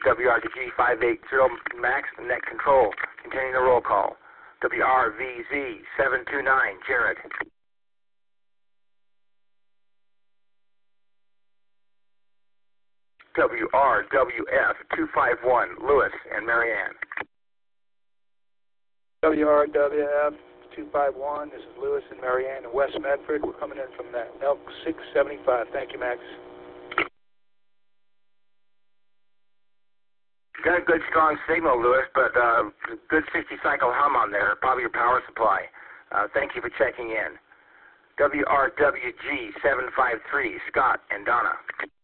WRDG 580 Max, net control. Continuing the roll call. WRVZ 729, Jared. WRWF 251, Lewis and Marianne. WRWF 251, this is Lewis and Marianne in West Medford. We're coming in from that Elk 675. Thank you, Max. Got a good strong signal, Lewis, but good 60-cycle hum on there, probably your power supply. Thank you for checking in. WRWG 753, Scott and Donna.